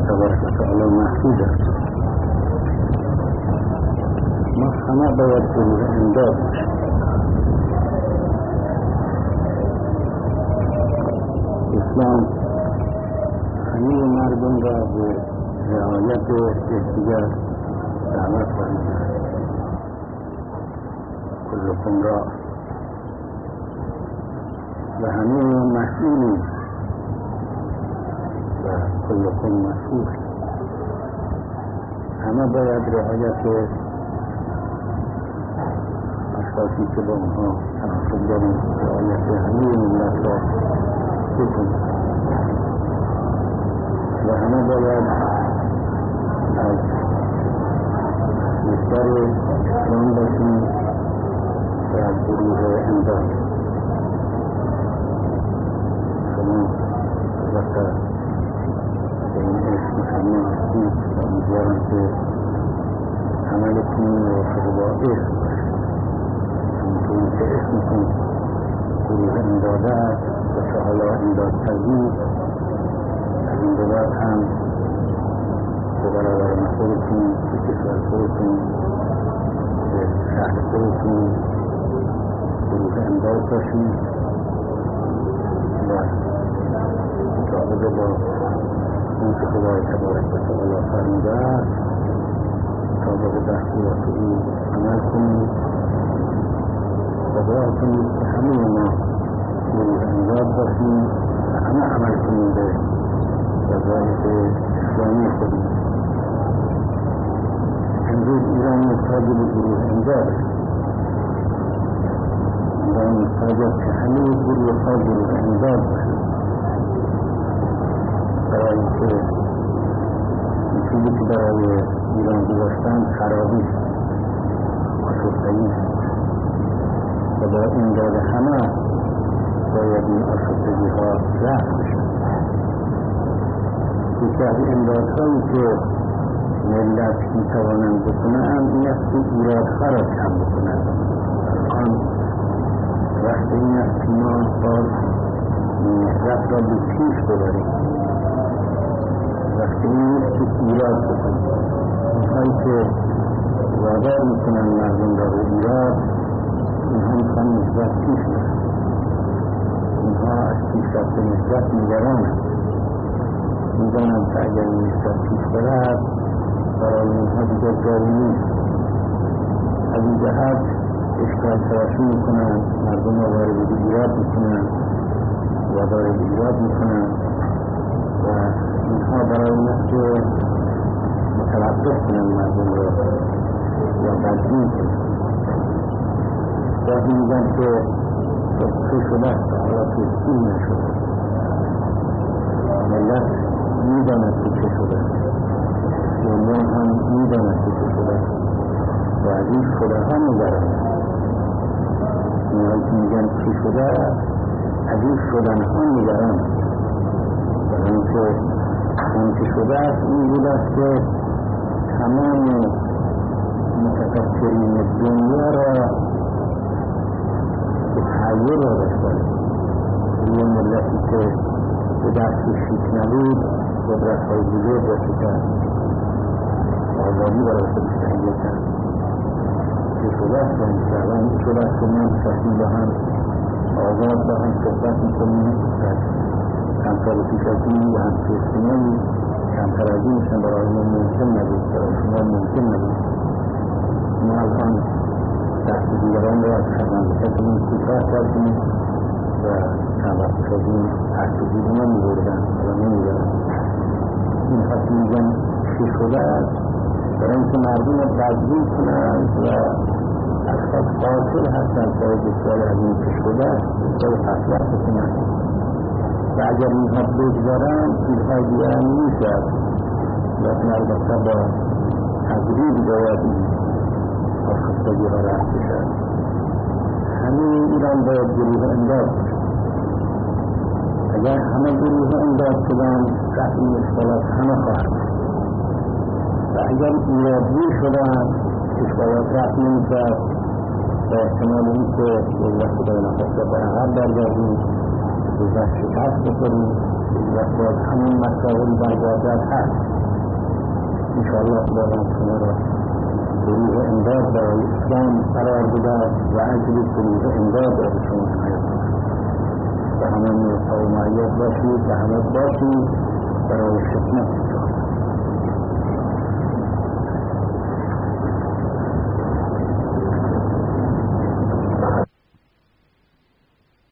تبارک و تعالی محفوظ است. ما همه باید گروه امداد باشیم. اسلام همه مردم را به رعایت یکدیگر دعوت فرموده است. کلکم را و همه مسئولین و کلکم مسئول. همه باید رعایت اشخاصی که با اونها تناسب داریم رعایت همه ملت را بکنیم و همه باید از بیشتر اسلام باشیم و از گروه امداد. شما البته به این اسم مسلمان هستید و امیدوارم که عملتون موافق با اسم باشید. همونطوری که اسمتون گروه امداد است و چه حالا امداد پذیر، از این بعد هم به برابر خودتون، به کشور خودتون، به شهر خودتون گروه امداد باشید و مطابق با اون که خدای تبارک و تعالی فرموده است مطابق دستورات او عمل کنید و دعا کنید که همه ما گروه امداد باشیم و همه عمل کنیم به وظایف اسلامی خودمون. امروز ایران محتاج به گروه امداد است. ایران محتاج است که همه گروه ها گروه امداد باشند برای اینکه این چیزی که برای ایران گذاشتند خرابی است، آشفتگی است و با امداد همه باید این آشفتگی ها رفع بشند. یکی از امدادهایی که ملت میتوانند بکنند این است که ایرادها را کم بکنند. الان وقت این است که ما باز نهضت را به پیش ببریم. وقت این نیست که ایراد بکنیم. اونهایی که وادار میکنند مردم را به ایراد، اینها میخوان نهضت پیش برند. اینها از پیشرفت نهضت نگرانند. میدانند که اگر نهضت پیش برد برای اینها دیگر جایی نیست. از این جهت اشکال تراشی میکنند، مردم را وارد به ایراد میکنند و وارد ایراد میکنند و اینها برای این است که متوقف کنند مردم را یا بدبین کنند. گاهی میگن که چه شده است حالا تشکیل نشده. ملت میداند که چه شده است، دنیا هم میداند که چه شده است و از این شده ها نگران است. اونهایی که میگن چه شده است از این شدن ها نگران است. برای اینکه اون که شده است این بود است که تمام متفکرین دنیا را به تغییر آورد. یه ملتی که به دستش هیچ نبود قدرت‌های بزرگ را شکست، آزادی برای خودش تهیه کرد. چه شده است الان شده است که ما نشستیم با هم آزاد با هم صحبت میکنیم در کمتر پیشاتی و هم سیستمی کمتر از اینشن برای ما ممکن نبود، برای شما ممکن نبود. ما الان دست دیگران را از خدمتتون کوتاه کردیم و چند وقت شدیم تحصیلی رو نمی‌بردن و نمی‌بردن. این خاصی میگن چی شده است برای اینکه مردم را بدبین کنند و اشخاص قاطل هستند برای بسیاری از این که شده است بسیاری تطبیق بکنند و اگر اینها بگذارند چیزهای دیگر هم میشد لیکن البته با تدریج باید این آشفتگی ها رفت بشد. همه ایران باید گروه امداد باشد. اگر همه گروه امداد شدند قطعی اشکالات همه خواهد و اگر ایرادی شدند اشکالات رفت نمی‌شد و احتمال این که دولت خدای نخواسته به عقب برگردیم دولت شکست بخوریم و باز همون مسائل در بازار هست. انشاءالله خداوند شما را گروه امداد برای اسلام قرار بدهد و اجر گروه امداد را به شما عنایت کند و همه نوعها و معیات باشید و همه باشید برای خدمت